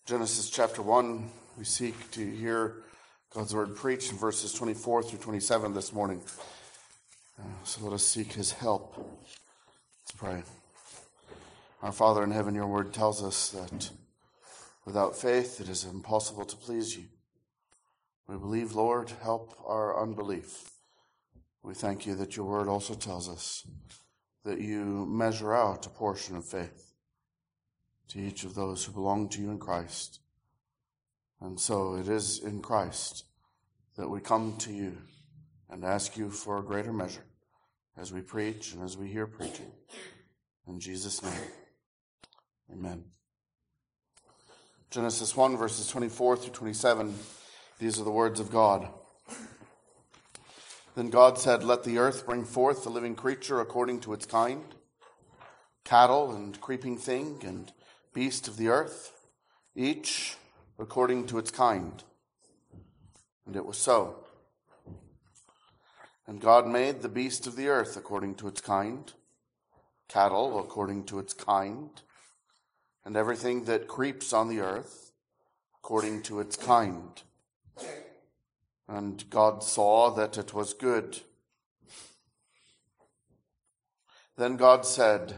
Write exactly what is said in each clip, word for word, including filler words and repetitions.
Genesis chapter one, we seek to hear God's word preached in verses twenty-four through twenty-seven this morning. Uh, so let us seek his help. Let's pray. Our Father in heaven, your word tells us that without faith it is impossible to please you. We believe, Lord, help our unbelief. We thank you that your word also tells us that you measure out a portion of faith to each of those who belong to you in Christ. And so it is in Christ that we come to you and ask you for a greater measure as we preach and as we hear preaching. In Jesus' name, amen. Genesis one, verses twenty-four through twenty-seven, these are the words of God. Then God said, "Let the earth bring forth a living creature according to its kind, cattle and creeping thing and beast of the earth, each according to its kind." And it was so. And God made the beast of the earth according to its kind, cattle according to its kind, and everything that creeps on the earth according to its kind. And God saw that it was good. Then God said,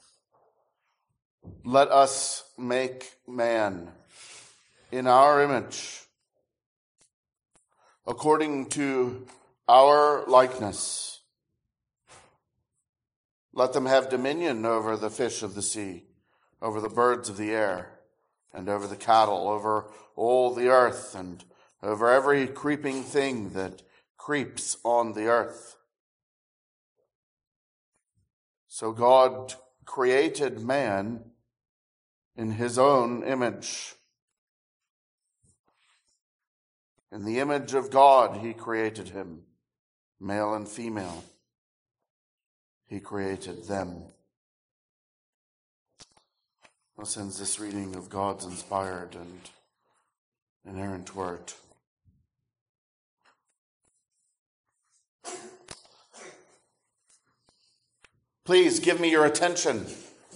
"Let us make man in our image, according to our likeness. Let them have dominion over the fish of the sea, over the birds of the air, and over the cattle, over all the earth, and over every creeping thing that creeps on the earth." So God created man in his own image. In the image of God he created him, male and female. He created them. Thus ends this reading of God's inspired and inerrant word. Please give me your attention.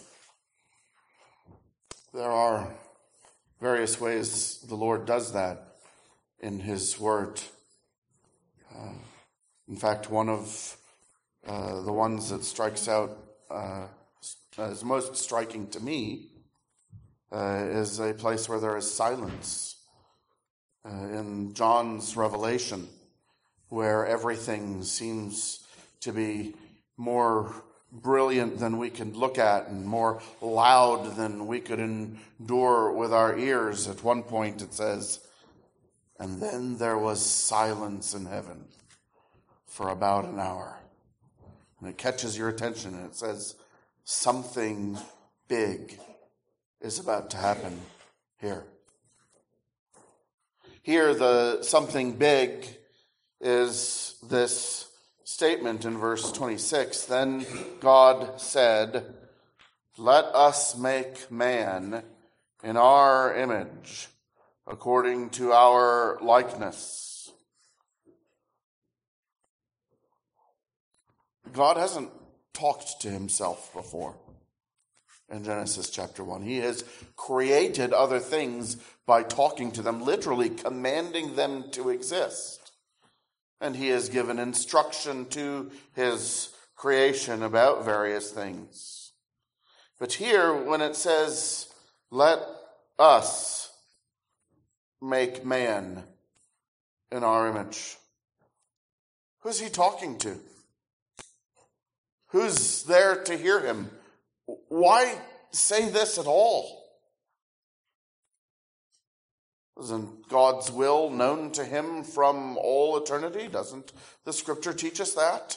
There are various ways the Lord does that in his word. Uh, in fact, one of uh, the ones that strikes out uh, as most striking to me uh, is a place where there is silence. Uh, in John's Revelation, where everything seems to be more brilliant than we can look at and more loud than we could endure with our ears. At one point it says, "And then there was silence in heaven for about an hour." And it catches your attention and it says, something big is about to happen here. Here, the something big is this statement in verse twenty-six. Then God said, "Let us make man in our image, according to our likeness." God hasn't talked to himself before in Genesis chapter one. He has created other things by talking to them, literally commanding them to exist. And he has given instruction to his creation about various things. But here, when it says, "Let us make man in our image," who's he talking to? Who's there to hear him? Why say this at all? Isn't God's will known to him from all eternity? Doesn't the scripture teach us that?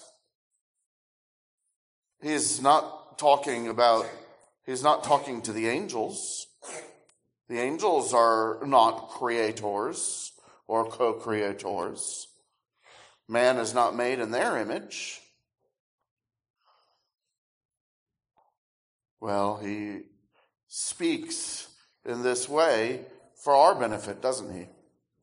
He's not talking about, he's not talking to the angels. The angels are not creators or co-creators. Man is not made in their image. Well, he speaks in this way for our benefit, doesn't he?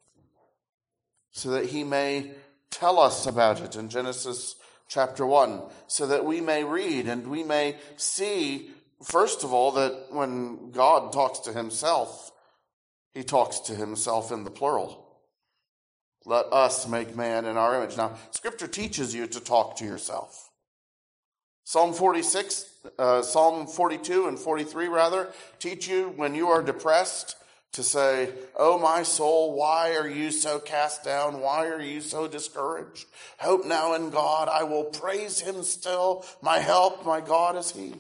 So that he may tell us about it in Genesis chapter one, so that we may read and we may see, first of all, that when God talks to himself, he talks to himself in the plural. Let us make man in our image. Now, Scripture teaches you to talk to yourself. Psalm forty-six, uh, Psalm forty-two and forty-three, rather, teach you when you are depressed to say, "Oh, my soul, why are you so cast down? Why are you so discouraged? Hope now in God. I will praise him still. My help, my God is he."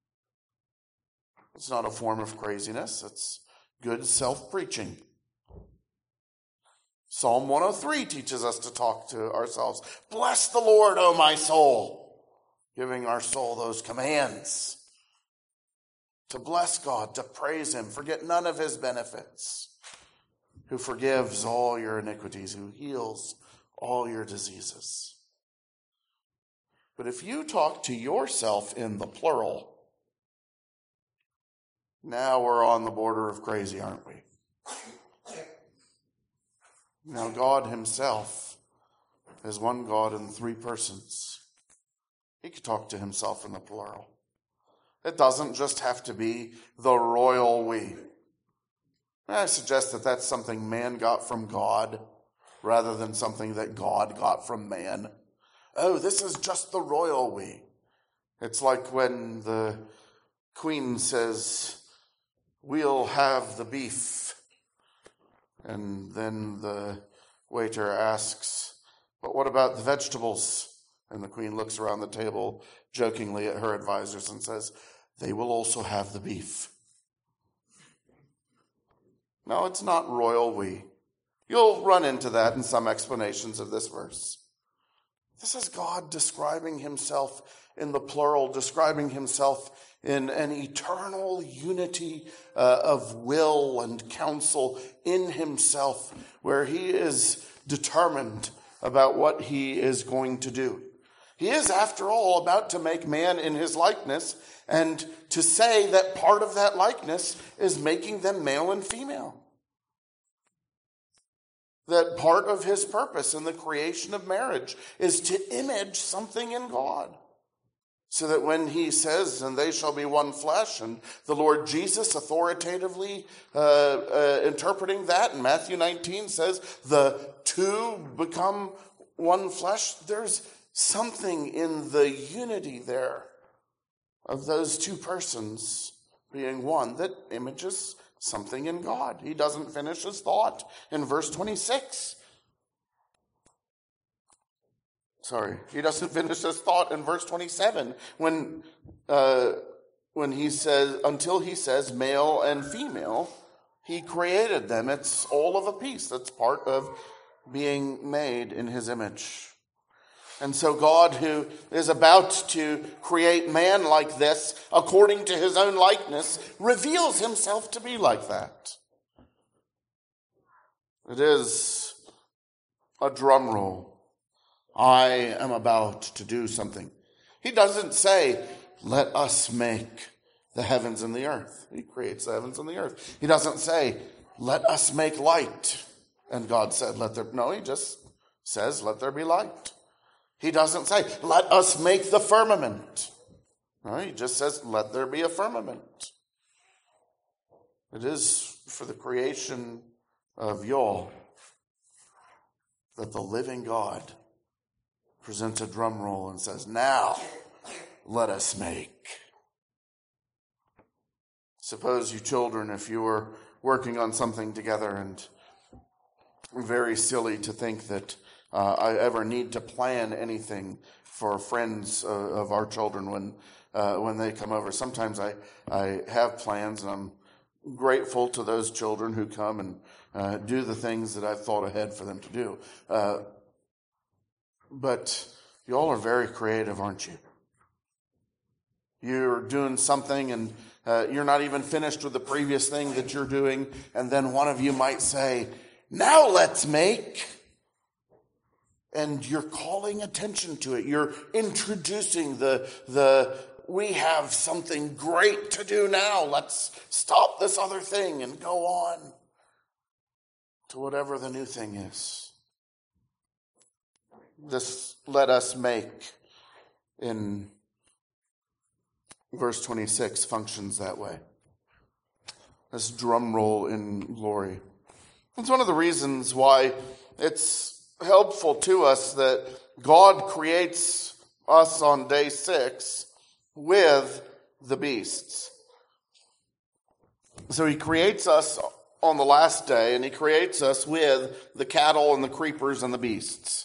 It's not a form of craziness. It's good self-preaching. Psalm one oh three teaches us to talk to ourselves. Bless the Lord, O my soul. Giving our soul those commands. To bless God, to praise him, forget none of his benefits. Who forgives all your iniquities, who heals all your diseases. But if you talk to yourself in the plural, now we're on the border of crazy, aren't we? Now God himself is one God in three persons. He could talk to himself in the plural. It doesn't just have to be the royal we. I suggest that that's something man got from God rather than something that God got from man. Oh, this is just the royal we. It's like when the queen says, "We'll have the beef." And then the waiter asks, "But what about the vegetables?" And the queen looks around the table jokingly at her advisors and says, "They will also have the beef." No, it's not royal we. You'll run into that in some explanations of this verse. This is God describing himself in the plural, describing himself in an eternal unity uh, of will and counsel in himself, where he is determined about what he is going to do. He is, after all, about to make man in his likeness, and to say that part of that likeness is making them male and female. That part of his purpose in the creation of marriage is to image something in God. So that when he says, "And they shall be one flesh," and the Lord Jesus authoritatively uh, uh, interpreting that in Matthew nineteen says, the two become one flesh, there's something in the unity there of those two persons being one that images something in God. He doesn't finish his thought in verse twenty-six. Sorry, he doesn't finish his thought in verse twenty-seven when uh, when he says, until he says male and female, he created them. It's all of a piece. That's part of being made in his image. And so God, who is about to create man like this, according to his own likeness, reveals himself to be like that. It is a drum roll. I am about to do something. He doesn't say, "Let us make the heavens and the earth." He creates the heavens and the earth. He doesn't say, "Let us make light." And God said, "Let there." No, he just says, "Let there be light." He doesn't say, "Let us make the firmament." No, he just says, "Let there be a firmament." It is for the creation of Yod that the living God presents a drum roll and says, "Now, let us make." Suppose you children, if you were working on something together, and very silly to think that uh, I ever need to plan anything for friends uh, of our children when uh, when they come over. Sometimes I, I have plans, and I'm grateful to those children who come and uh, do the things that I've thought ahead for them to do. Uh, But you all are very creative, aren't you? You're doing something and uh, you're not even finished with the previous thing that you're doing. And then one of you might say, "Now let's make." And you're calling attention to it. You're introducing the, the we have something great to do now. Let's stop this other thing and go on to whatever the new thing is. This "let us make" in verse twenty-six functions that way. this drum roll in glory. It's one of the reasons why it's helpful to us that God creates us on day six with the beasts. So he creates us on the last day, and he creates us with the cattle and the creepers and the beasts.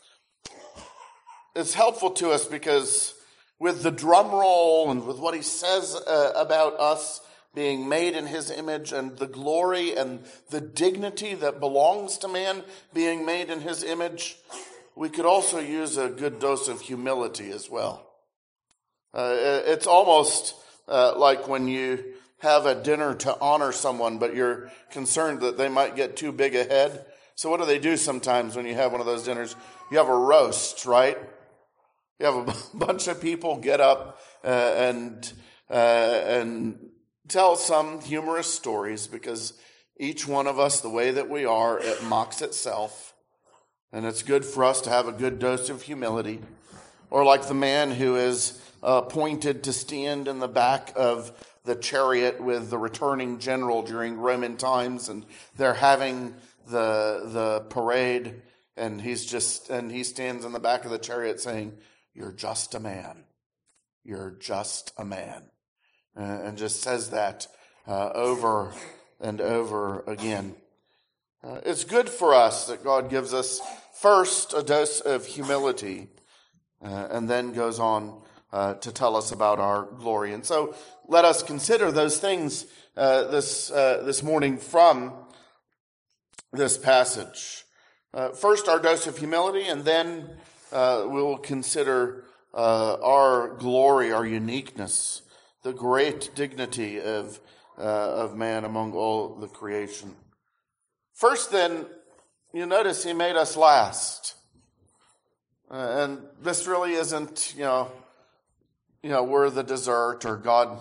It's helpful to us because with the drum roll and with what he says uh, about us being made in his image and the glory and the dignity that belongs to man being made in his image, we could also use a good dose of humility as well. Uh, it's almost uh, like when you have a dinner to honor someone, but you're concerned that they might get too big a head. So what do they do sometimes when you have one of those dinners? You have a roast, right? You have a bunch of people get up uh, and uh, and tell some humorous stories, because each one of us, the way that we are, it mocks itself. And it's good for us to have a good dose of humility. Or like the man who is uh, appointed to stand in the back of the chariot with the returning general during Roman times, and they're having the the parade, and he's just and he stands in the back of the chariot saying, "You're just a man. You're just a man." Uh, and just says that uh, over and over again. Uh, it's good for us that God gives us first a dose of humility uh, and then goes on uh, to tell us about our glory. And so let us consider those things uh, this uh, this morning from this passage. Uh, first, our dose of humility, and then uh, we'll consider uh, our glory, our uniqueness, the great dignity of uh, of man among all the creation. First, then, you notice he made us last. Uh, and this really isn't, you know, you know, we're the dessert or God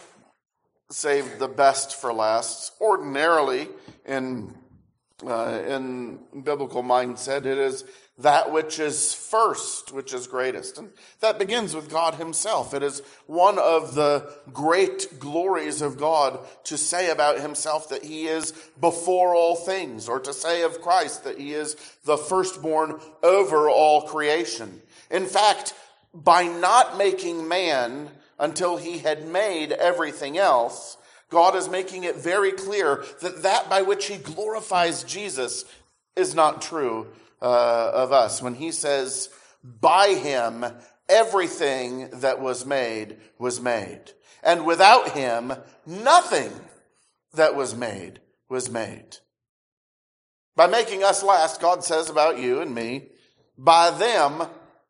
saved the best for last. Ordinarily, in uh, in biblical mindset, it is that which is first, which is greatest. And that begins with God himself. It is one of the great glories of God to say about himself that he is before all things, or to say of Christ that he is the firstborn over all creation. In fact, by not making man until he had made everything else, God is making it very clear that that by which he glorifies Jesus is not true Uh, of us, when he says, by him, everything that was made was made. And without him, nothing that was made was made. By making us last, God says about you and me, by them,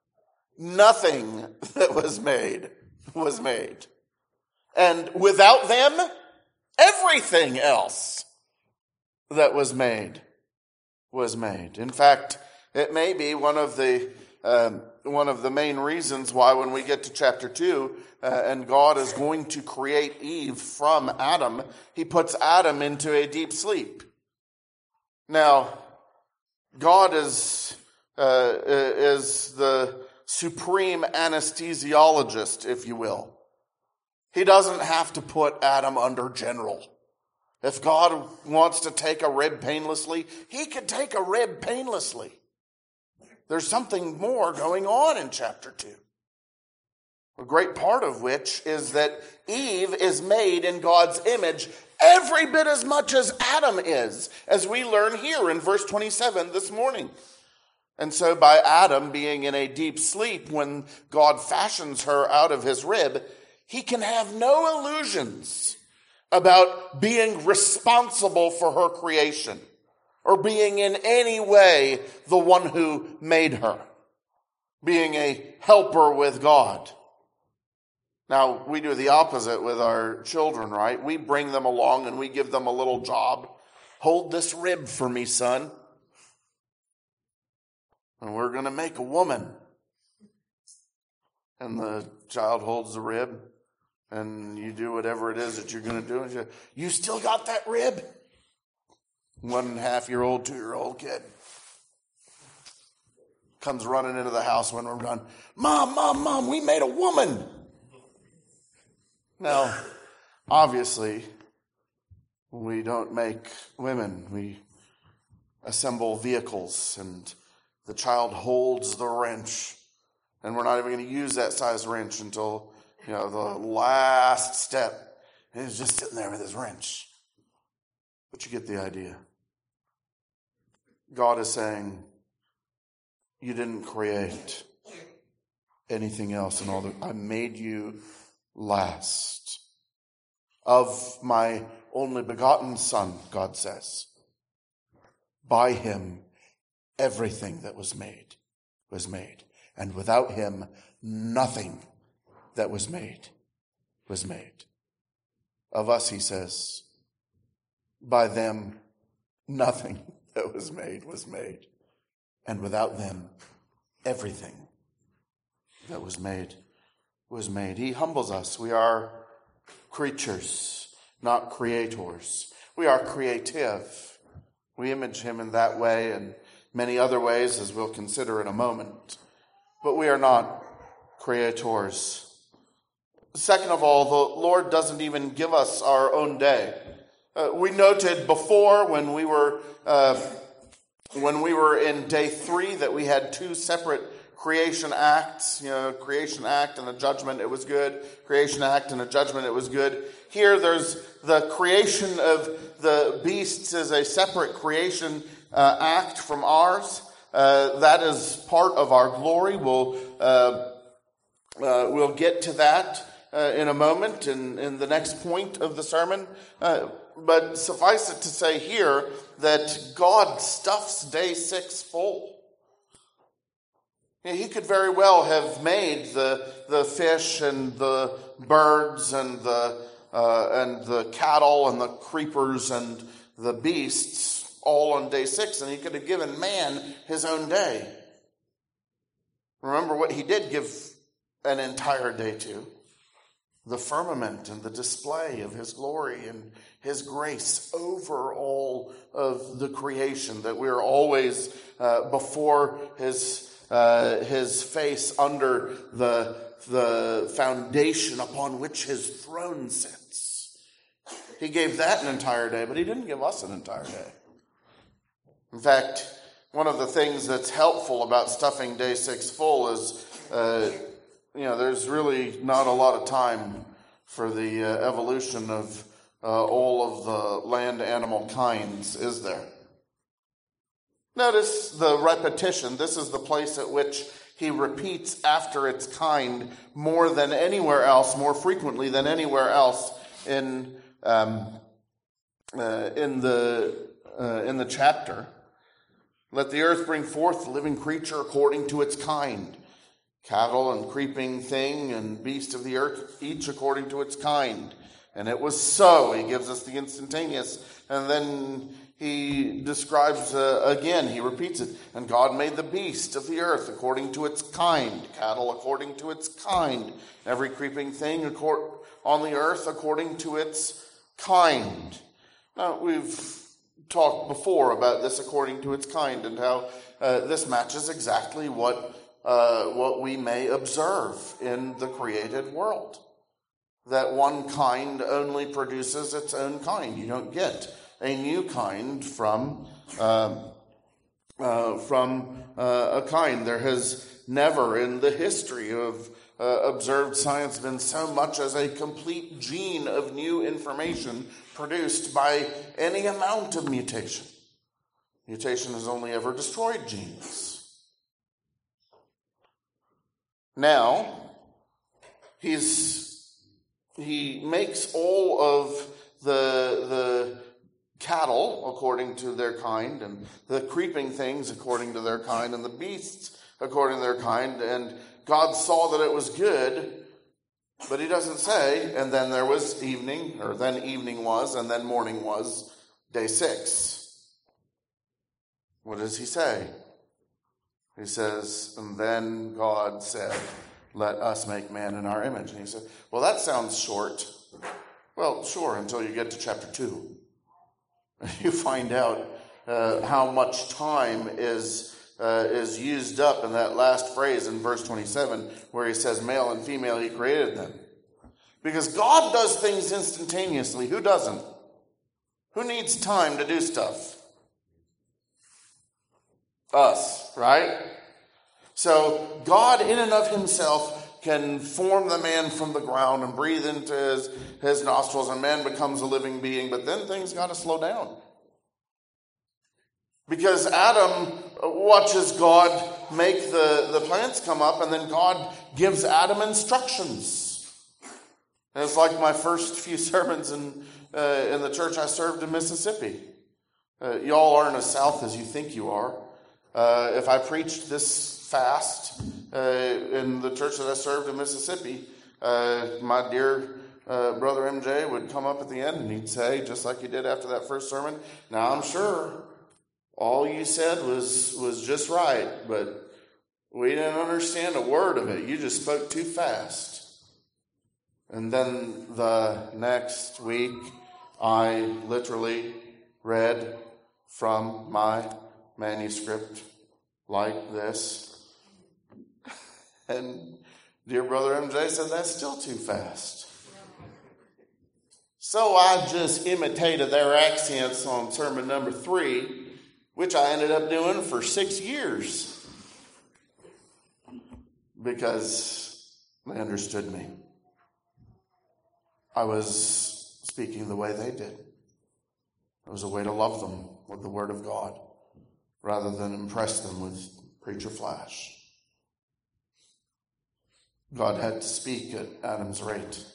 nothing that was made was made. And without them, everything else that was made was made. In fact, it may be one of the um, one of the main reasons why when we get to chapter two uh, and God is going to create Eve from Adam, he puts Adam into a deep sleep. Now, God is uh, is the supreme anesthesiologist, if you will. He doesn't have to put Adam under general. If God wants to take a rib painlessly, he can take a rib painlessly. There's something more going on in chapter two. A great part of which is that Eve is made in God's image every bit as much as Adam is, as we learn here in verse twenty-seven this morning. And so by Adam being in a deep sleep when God fashions her out of his rib, he can have no illusions about being responsible for her creation or being in any way the one who made her, being a helper with God. Now, we do the opposite with our children, right? We bring them along and we give them a little job. Hold this rib for me, son. And we're going to make a woman. And the child holds the rib. And you do whatever it is that you're going to do. And you, you still got that rib? One and a half year old, two year old kid comes running into the house when we're done. Mom, mom, mom, we made a woman. Now, obviously, We don't make women. We assemble vehicles, and the child holds the wrench. And we're not even going to use that size wrench until, you know, the last step. And he's just sitting there with his wrench. But you get the idea. God is saying, you didn't create anything else in all the, I made you last. Of my only begotten Son, God says, by him everything that was made was made. And without him, nothing that was made was made. Of us, he says, by them, nothing that was made was made. And without them, everything that was made was made. He humbles us. We are creatures, not creators. We are creative. We image him in that way and many other ways, as we'll consider in a moment. But we are not creators. Second of all, the Lord doesn't even give us our own day. Uh, we noted before when we were uh, when we were in day three that we had two separate creation acts. You know, creation act and a judgment, it was good. Creation act and a judgment, it was good. Here, there's the creation of the beasts as a separate creation uh, act from ours. Uh, that is part of our glory. We'll uh, uh, we'll get to that uh, in a moment in, in the next point of the sermon. Uh, but suffice it to say here that God stuffs day six full. He could very well have made the the fish and the birds and the uh, and the cattle and the creepers and the beasts all on day six, and he could have given man his own day. Remember what he did give an entire day to: the firmament and the display of his glory and his grace over all of the creation, that we are always uh, before his uh, his face, under the the foundation upon which his throne sits. He gave that an entire day, but he didn't give us an entire day. In fact, one of the things that's helpful about stuffing day six full is, uh, you know, there's really not a lot of time for the uh, evolution of uh, all of the land animal kinds, is there? Notice the repetition. This is the place at which he repeats after its kind more than anywhere else, more frequently than anywhere else in um, uh, in the uh, in the chapter. Let the earth bring forth the living creature according to its kind. Cattle and creeping thing and beast of the earth, each according to its kind. And it was so. He gives us the instantaneous. And then he describes uh, again, he repeats it. And God made the beast of the earth according to its kind. Cattle according to its kind. Every creeping thing on the earth according to its kind. Now, we've talked before about this according to its kind and how uh, this matches exactly what uh, what we may observe in the created world. That one kind only produces its own kind. You don't get a new kind from uh, uh, from uh, a kind. There has never in the history of uh, observed science been so much as a complete gene of new information produced by any amount of mutation. Mutation has only ever destroyed genes. Now, he's he makes all of the the cattle according to their kind, and the creeping things according to their kind, and the beasts according to their kind, and God saw that it was good. But he doesn't say, and then there was evening, or then evening was, and then morning was, day six. What does he say? He says, and then God said, let us make man in our image. And he said, well, that sounds short. Well, sure, until you get to chapter two. You find out uh, how much time is Uh, is used up in that last phrase in verse twenty-seven, where he says male and female he created them. Because God does things instantaneously. Who doesn't? Who needs time to do stuff? Us, right? So God in and of himself can form the man from the ground and breathe into his, his nostrils, and man becomes a living being. But then things got to slow down. Because Adam watches God make the, the plants come up, and then God gives Adam instructions. And it's like my first few sermons in, uh, in the church I served in Mississippi. Uh, y'all aren't as south as you think you are. Uh, if I preached this fast uh, in the church that I served in Mississippi, uh, my dear uh, brother M J would come up at the end and he'd say, just like he did after that first sermon, "Now I'm sure all you said was was just right, but we didn't understand a word of it. You just spoke too fast." And then the next week, I literally read from my manuscript like this. And dear brother M J said, "That's still too fast." So I just imitated their accents on sermon number three, which I ended up doing for six years because they understood me. I was speaking the way they did. It was a way to love them with the Word of God rather than impress them with preacher flash. God had to speak at Adam's rate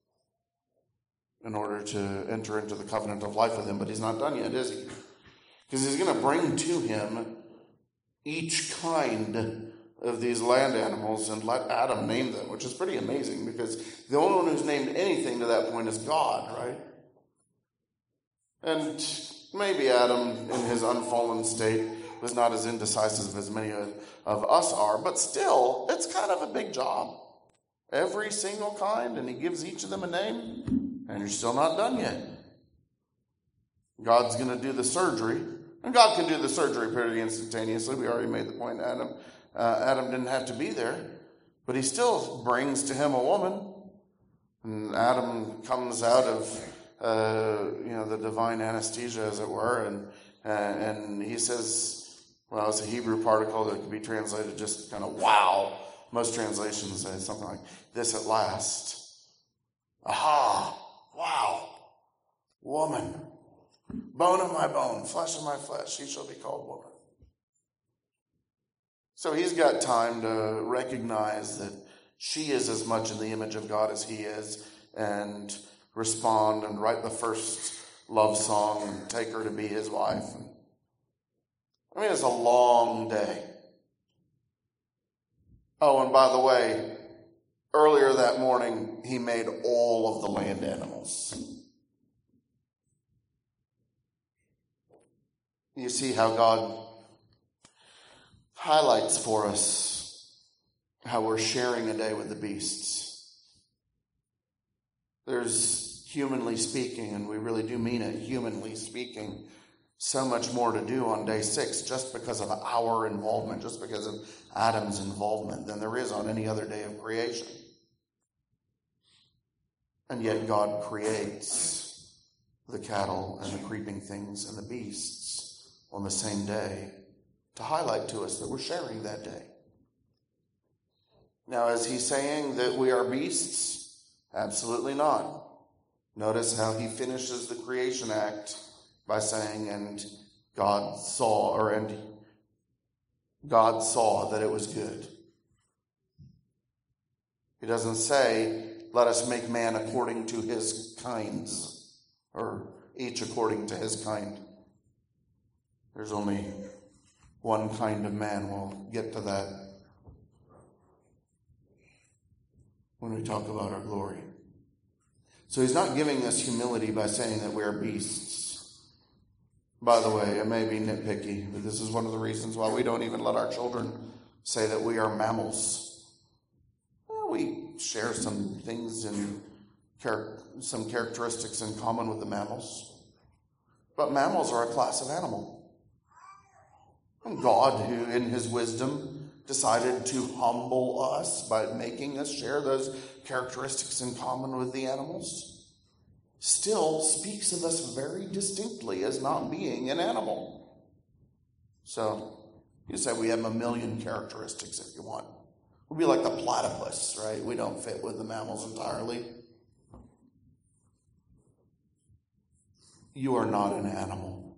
in order to enter into the covenant of life with him, but he's not done yet, is he? Because he's going to bring to him each kind of these land animals and let Adam name them, which is pretty amazing because the only one who's named anything to that point is God, right? And maybe Adam, in his unfallen state, was not as indecisive as many of us are, but still, it's kind of a big job. Every single kind, and he gives each of them a name, and you're still not done yet. God's going to do the surgery, and God can do the surgery pretty instantaneously. We already made the point. Adam, uh, Adam didn't have to be there, but he still brings to him a woman, and Adam comes out of uh, you know the divine anesthesia, as it were, and uh, and he says, well, it's a Hebrew particle that could be translated just kind of wow. Most translations say something like this: at last. Aha! Wow! Woman. Bone of my bone, flesh of my flesh, she shall be called woman. So he's got time to recognize that she is as much in the image of God as he is, and respond and write the first love song and take her to be his wife. I mean, it's a long day. Oh, and by the way, earlier that morning, he made all of the land animals. You see how God highlights for us how we're sharing a day with the beasts. There's, humanly speaking, and we really do mean it, humanly speaking, so much more to do on day six just because of our involvement, just because of Adam's involvement than there is on any other day of creation. And yet God creates the cattle and the creeping things and the beasts on the same day to highlight to us that we're sharing that day. Now, is he saying that we are beasts? Absolutely not. Notice how he finishes the creation act by saying, and God saw, or and God saw that it was good. He doesn't say, let us make man according to his kinds, or each according to his kind. There's only one kind of man. We'll get to that when we talk about our glory. So he's not giving us humility by saying that we are beasts. By the way, it may be nitpicky, but this is one of the reasons why we don't even let our children say that we are mammals. Well, we share some things and char- some characteristics in common with the mammals. But mammals are a class of animal. And God, who in his wisdom decided to humble us by making us share those characteristics in common with the animals, still speaks of us very distinctly as not being an animal. So you say we have a million characteristics if you want. We'll be like the platypus, right? We don't fit with the mammals entirely. You are not an animal,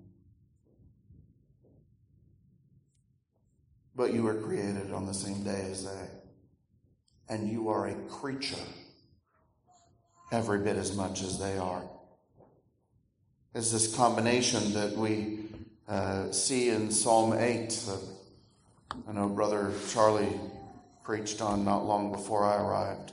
but you were created on the same day as they. And you are a creature every bit as much as they are. It's this combination that we uh, see in Psalm eight that I know Brother Charlie preached on not long before I arrived.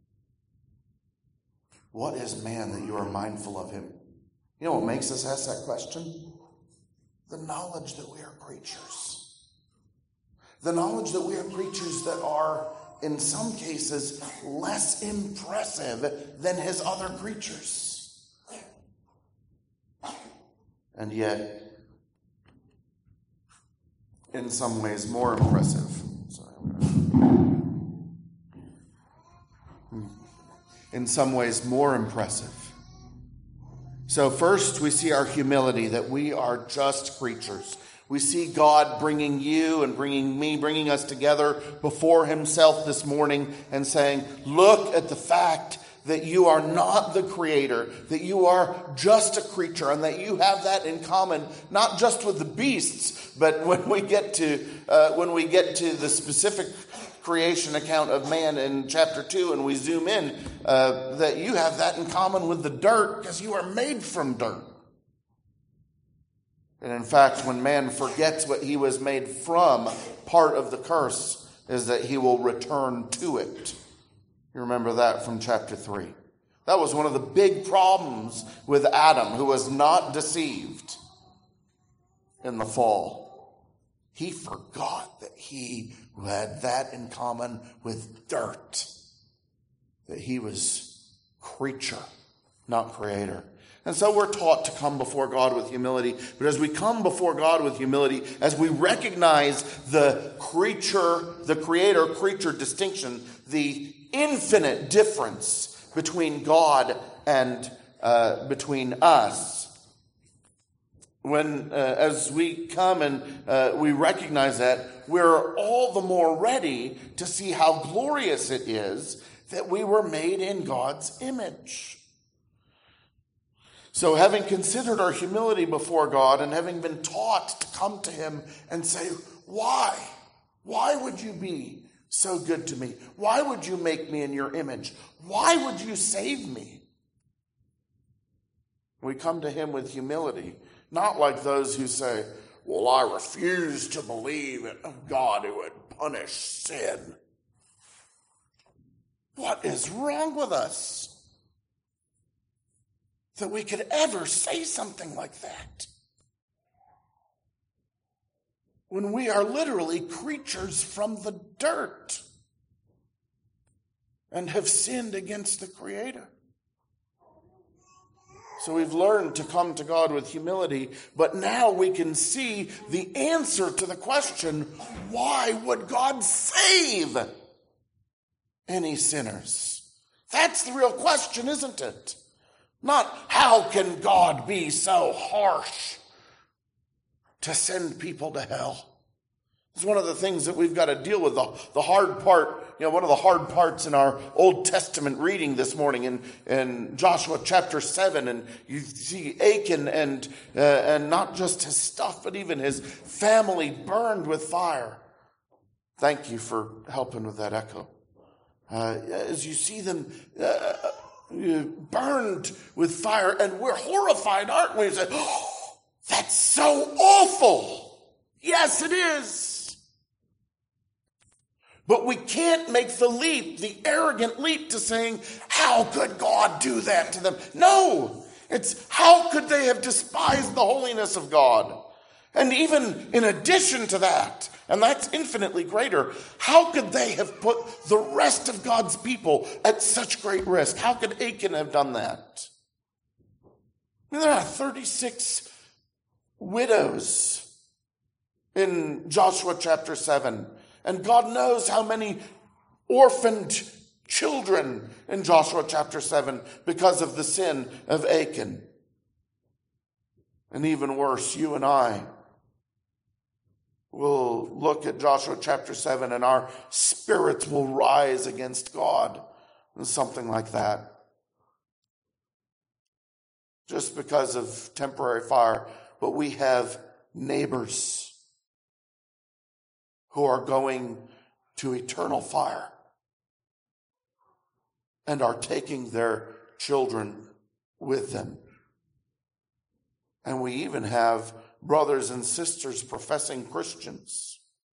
What is man that you are mindful of him? You know what makes us ask that question? The knowledge that we are creatures. The knowledge that we are creatures that are, in some cases, less impressive than his other creatures. And yet, in some ways, more impressive. Sorry. In some ways, more impressive. So first, we see our humility, that we are just creatures. We see God bringing you and bringing me, bringing us together before himself this morning and saying, look at the fact that you are not the creator, that you are just a creature, and that you have that in common, not just with the beasts, but when we get to uh, when we get to the specific creation account of man in chapter two, and we zoom in, uh, that you have that in common with the dirt, because you are made from dirt. And in fact, when man forgets what he was made from, part of the curse is that he will return to it. You remember that from chapter three. That was one of the big problems with Adam, who was not deceived in the fall. He forgot that he had that in common with dirt, that he was creature, not creator. And so we're taught to come before God with humility. But as we come before God with humility, as we recognize the creature, the creator-creature distinction, the infinite difference between God and uh, between us, when uh, as we come and uh, we recognize that, we're all the more ready to see how glorious it is that we were made in God's image. So having considered our humility before God and having been taught to come to him and say, why? Why would you be so good to me? Why would you make me in your image? Why would you save me? We come to him with humility, not like those who say, well, I refuse to believe in a God who would punish sin. What is wrong with us that we could ever say something like that, when we are literally creatures from the dirt and have sinned against the Creator? So we've learned to come to God with humility, but now we can see the answer to the question, why would God save any sinners? That's the real question, isn't it? Not how can God be so harsh to send people to hell? It's one of the things that we've got to deal with. The, the hard part, you know, one of the hard parts in our Old Testament reading this morning in, in Joshua chapter seven, and you see Achan and, uh, and not just his stuff, but even his family burned with fire. Thank you for helping with that echo. Uh, as you see them uh, burned with fire, and we're horrified, aren't we? We say, oh, that's so awful. Yes, it is. But we can't make the leap, the arrogant leap to saying, how could God do that to them? No, it's how could they have despised the holiness of God? And even in addition to that, and that's infinitely greater, how could they have put the rest of God's people at such great risk? How could Achan have done that? I mean, there are thirty-six widows in Joshua chapter seven. And God knows how many orphaned children in Joshua chapter seven because of the sin of Achan. And even worse, you and I will look at Joshua chapter seven and our spirits will rise against God and something like that. Just because of temporary fire, but we have neighbors who are going to eternal fire and are taking their children with them. And we even have brothers and sisters, professing Christians,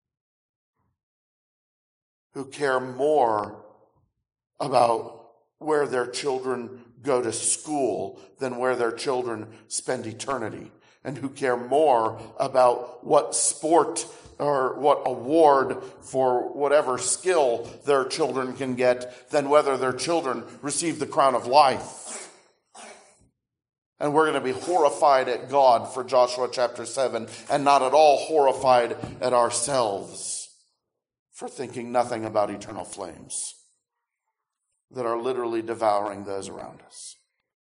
who care more about where their children go to school than where their children spend eternity, and who care more about what sport or what award for whatever skill their children can get than whether their children receive the crown of life. And we're going to be horrified at God for Joshua chapter seven, and not at all horrified at ourselves for thinking nothing about eternal flames that are literally devouring those around us.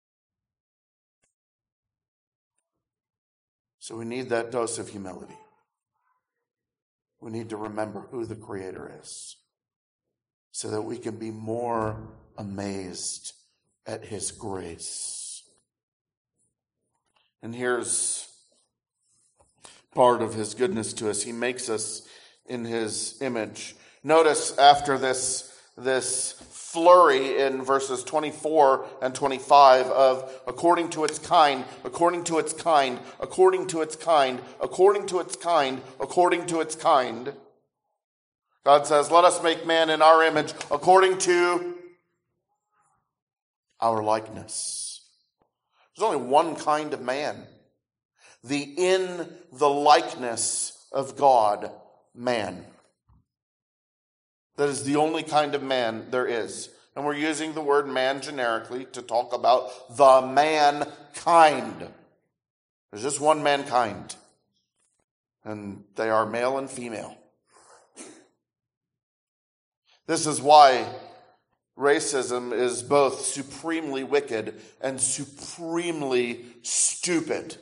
So we need that dose of humility. We need to remember who the Creator is so that we can be more amazed at His grace. And here's part of His goodness to us. He makes us in His image. Notice after this, this flurry in verses twenty-four and twenty-five of according to its kind, according to its kind, according to its kind, according to its kind, according to its kind. God says, let us make man in our image according to our likeness. There's only one kind of man. The in the likeness of God man. That is the only kind of man there is. And we're using the word man generically to talk about the mankind. There's just one mankind. And they are male and female. This is why racism is both supremely wicked and supremely stupid.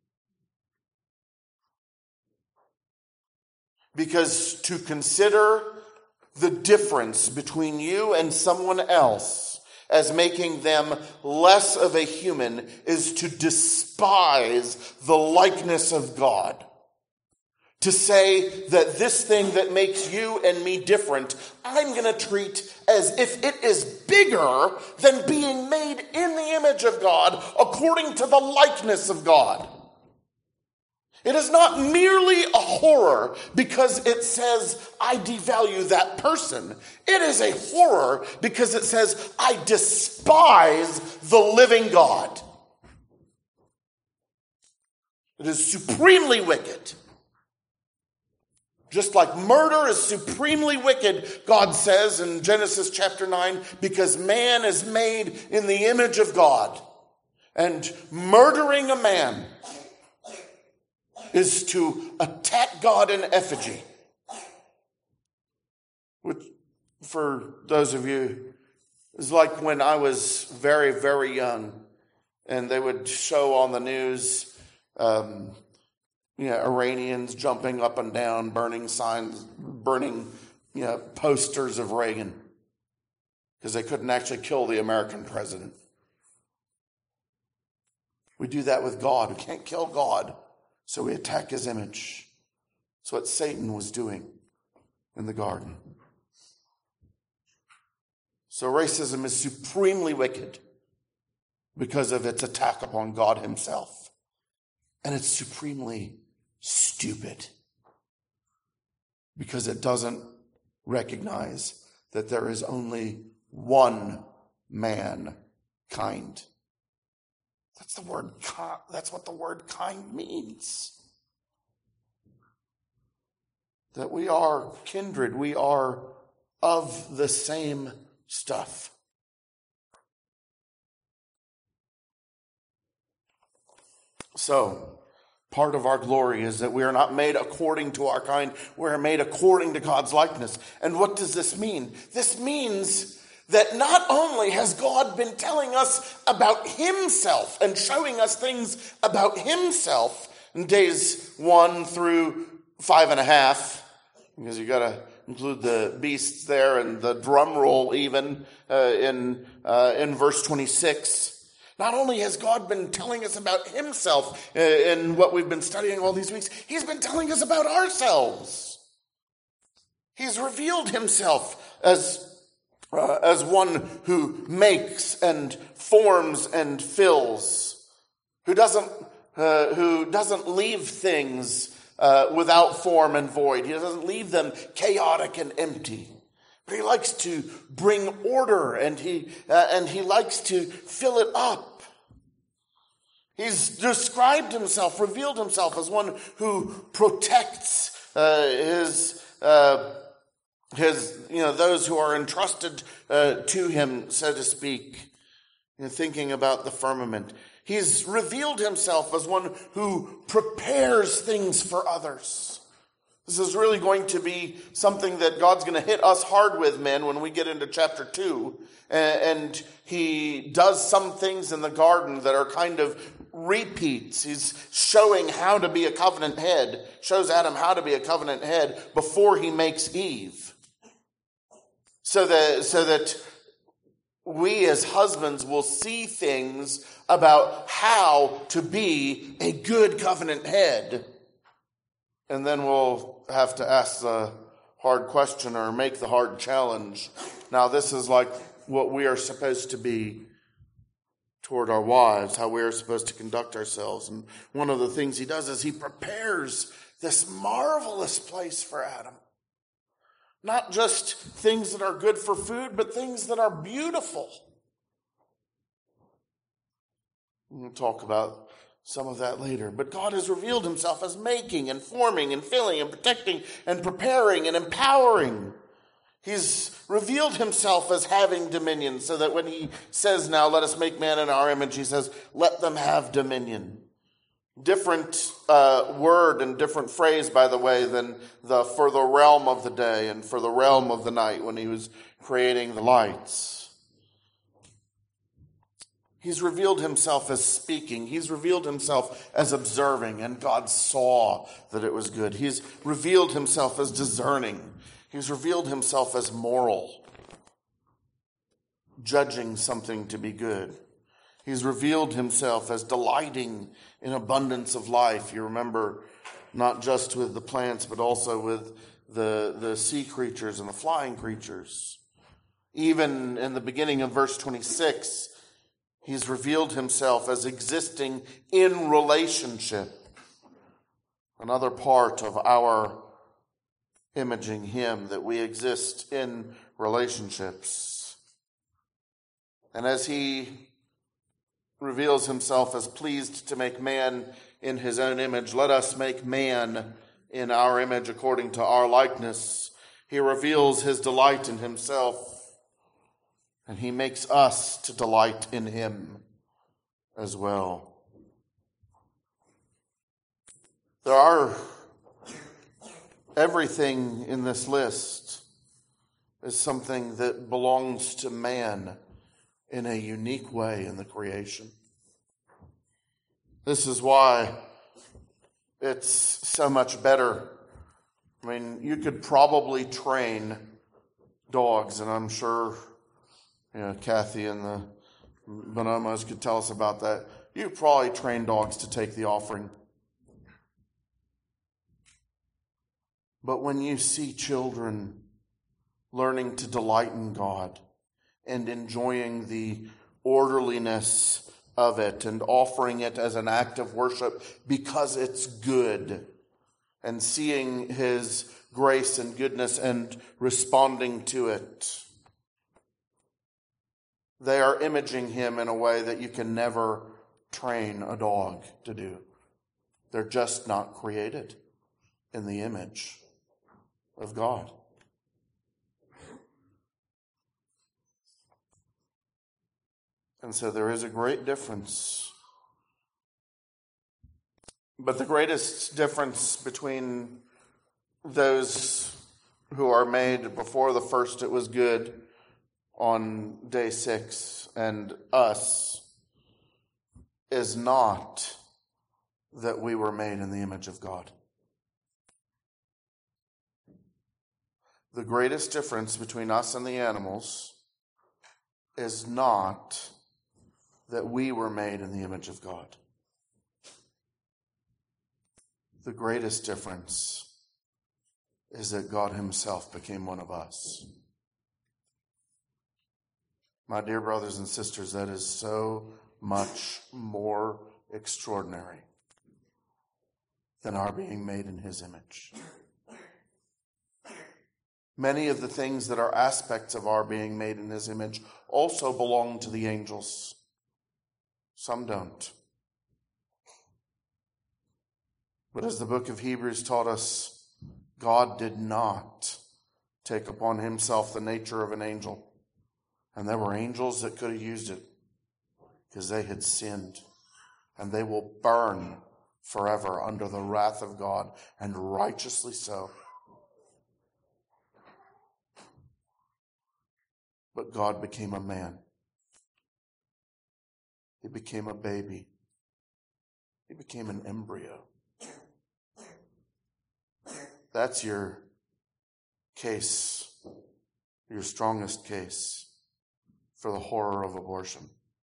Because to consider the difference between you and someone else as making them less of a human is to despise the likeness of God. To say that this thing that makes you and me different, I'm going to treat as if it is bigger than being made in the image of God according to the likeness of God. It is not merely a horror because it says, I devalue that person. It is a horror because it says, I despise the living God. It is supremely wicked. Just like murder is supremely wicked, God says in Genesis chapter nine, because man is made in the image of God. And murdering a man is to attack God in effigy. Which, for those of you, is like when I was very, very young, and they would show on the news, um, you know, Iranians jumping up and down, burning signs, burning, you know, posters of Reagan, because they couldn't actually kill the American president. We do that with God. We can't kill God. So we attack his image. That's what Satan was doing in the garden. So racism is supremely wicked because of its attack upon God himself. And it's supremely stupid because it doesn't recognize that there is only one mankind. That's the word. That's what the word kind means. That we are kindred. We are of the same stuff. So, part of our glory is that we are not made according to our kind. We are made according to God's likeness. And what does this mean? This means that not only has God been telling us about himself and showing us things about himself in days one through five and a half, because you got to include the beasts there and the drum roll even uh, in uh, in verse twenty-six. Not only has God been telling us about himself uh, in what we've been studying all these weeks, he's been telling us about ourselves. He's revealed himself as uh, as one who makes and forms and fills, who doesn't uh, who doesn't leave things Uh, without form and void. He doesn't leave them chaotic and empty. But he likes to bring order, and he uh, and he likes to fill it up. He's described himself, revealed himself as one who protects uh, his uh, his you know those who are entrusted uh, to him, so to speak. You know, thinking about the firmament. He's revealed himself as one who prepares things for others. This is really going to be something that God's going to hit us hard with, men, when we get into chapter two. And he does some things in the garden that are kind of repeats. He's showing how to be a covenant head, shows Adam how to be a covenant head before he makes Eve. So that, so that we as husbands will see things about how to be a good covenant head. And then we'll have to ask the hard question or make the hard challenge. Now, this is like what we are supposed to be toward our wives, how we are supposed to conduct ourselves. And one of the things he does is he prepares this marvelous place for Adam. Not just things that are good for food, but things that are beautiful. We'll talk about some of that later. But God has revealed himself as making and forming and filling and protecting and preparing and empowering. He's revealed himself as having dominion, so that when he says now, let us make man in our image, he says, let them have dominion. Different uh, word and different phrase, by the way, than the for the realm of the day and for the realm of the night when he was creating the lights. He's revealed himself as speaking. He's revealed himself as observing, and God saw that it was good. He's revealed himself as discerning. He's revealed himself as moral, judging something to be good. He's revealed himself as delighting in abundance of life. You remember, not just with the plants, but also with the, the sea creatures and the flying creatures. Even in the beginning of verse twenty-six, he's revealed himself as existing in relationship. Another part of our imaging him, that we exist in relationships. And as he reveals himself as pleased to make man in his own image, let us make man in our image according to our likeness. He reveals his delight in himself, and he makes us to delight in him as well. There are everything in this list is something that belongs to man in a unique way in the creation. This is why it's so much better. I mean, you could probably train dogs, and I'm sure you know, Kathy and the Bonomos could tell us about that. You could probably train dogs to take the offering. But when you see children learning to delight in God and enjoying the orderliness of it and offering it as an act of worship because it's good, and seeing his grace and goodness and responding to it, they are imaging him in a way that you can never train a dog to do. They're just not created in the image of God. And so there is a great difference. But the greatest difference between those who are made before the first it was good on day six and us is not that we were made in the image of God. The greatest difference between us and the animals is not that we were made in the image of God. The greatest difference is that God himself became one of us. My dear brothers and sisters, that is so much more extraordinary than our being made in his image. Many of the things that are aspects of our being made in his image also belong to the angels. Some don't. But as the book of Hebrews taught us, God did not take upon himself the nature of an angel. And there were angels that could have used it because they had sinned. And they will burn forever under the wrath of God, and righteously so. But God became a man. He became a baby. He became an embryo. That's your case, your strongest case for the horror of abortion.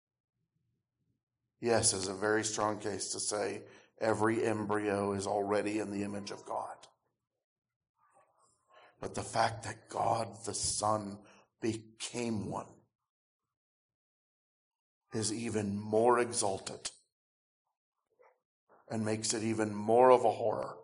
Yes, it's a very strong case to say every embryo is already in the image of God. But the fact that God the Son became one is even more exalted and makes it even more of a horror.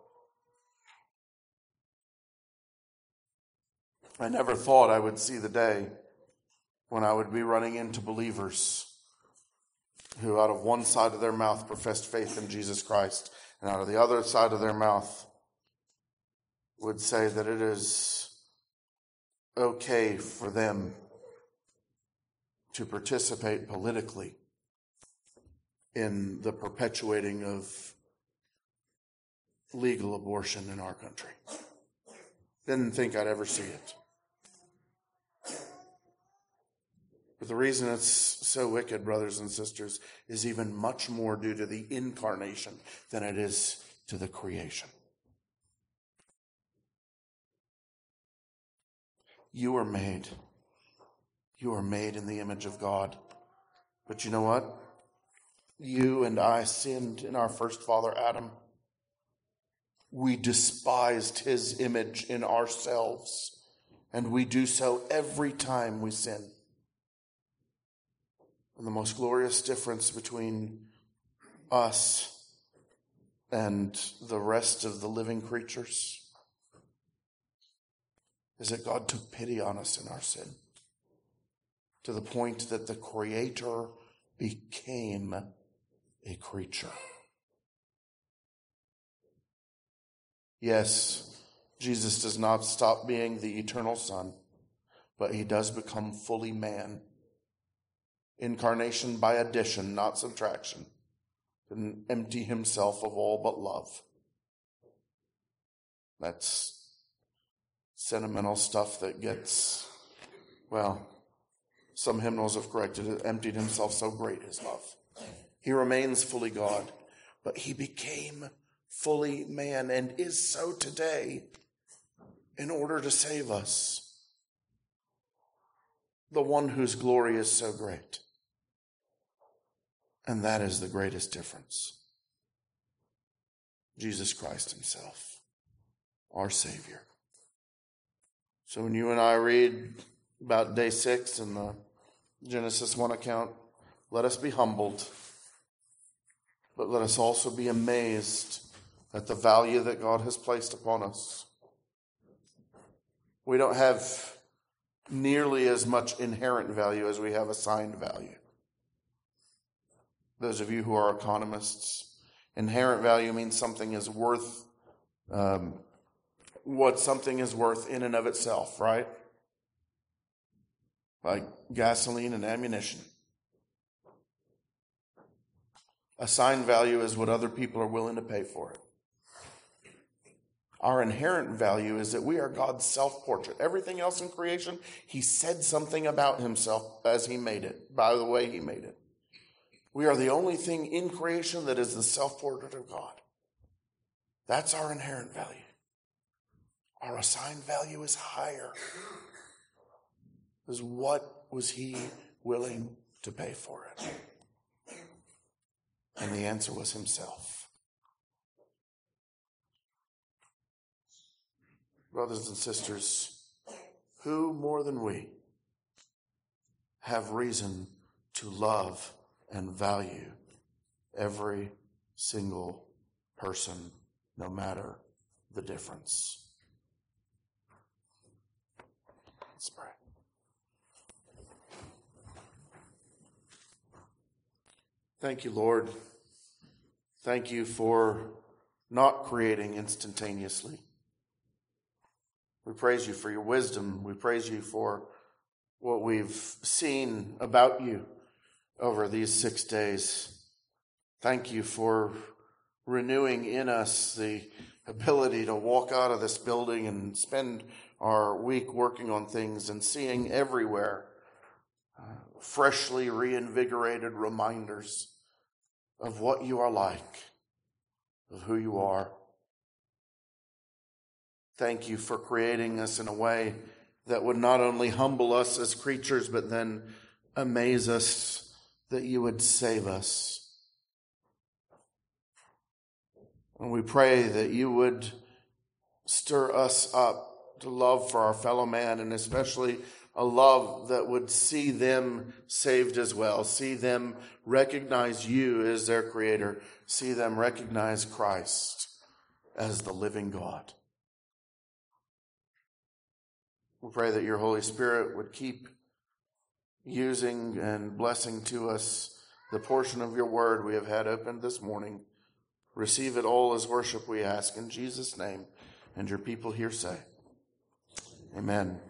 I never thought I would see the day when I would be running into believers who out of one side of their mouth professed faith in Jesus Christ, and out of the other side of their mouth would say that it is okay for them to participate politically in the perpetuating of legal abortion in our country. Didn't think I'd ever see it. But the reason it's so wicked, brothers and sisters, is even much more due to the incarnation than it is to the creation. You are made. You are made in the image of God. But you know what? You and I sinned in our first father, Adam. We despised his image in ourselves, and we do so every time we sin. And the most glorious difference between us and the rest of the living creatures is that God took pity on us in our sin, to the point that the Creator became a creature. Yes, Jesus does not stop being the eternal Son, but he does become fully man. Incarnation by addition, not subtraction. And empty himself of all but love. That's sentimental stuff that gets, well, some hymnals have corrected it, emptied himself, so great his love. He remains fully God, but he became fully man and is so today in order to save us. The one whose glory is so great. And that is the greatest difference. Jesus Christ himself, our Savior. So when you and I read about day six in the Genesis one account, let us be humbled, but let us also be amazed at the value that God has placed upon us. We don't have nearly as much inherent value as we have assigned value. Those of you who are economists, inherent value means something is worth um, what something is worth in and of itself, right? Like gasoline and ammunition. Assigned value is what other people are willing to pay for it. Our inherent value is that we are God's self-portrait. Everything else in creation, he said something about himself as he made it, by the way he made it. We are the only thing in creation that is the self-portrait of God. That's our inherent value. Our assigned value is higher. Is what was he willing to pay for it? And the answer was himself. Brothers and sisters, who more than we have reason to love and value every single person, no matter the difference? Let's pray. Thank you, Lord. Thank you for not creating instantaneously. We praise you for your wisdom. We praise you for what we've seen about you over these six days. Thank you for renewing in us the ability to walk out of this building and spend our week working on things and seeing everywhere uh, freshly reinvigorated reminders of what you are like, of who you are. Thank you for creating us in a way that would not only humble us as creatures, but then amaze us that you would save us. And we pray that you would stir us up to love for our fellow man, and especially a love that would see them saved as well, see them recognize you as their creator, see them recognize Christ as the living God. We pray that your Holy Spirit would keep using and blessing to us the portion of your word we have had opened this morning. Receive it all as worship, we ask in Jesus' name. And your people here say, amen.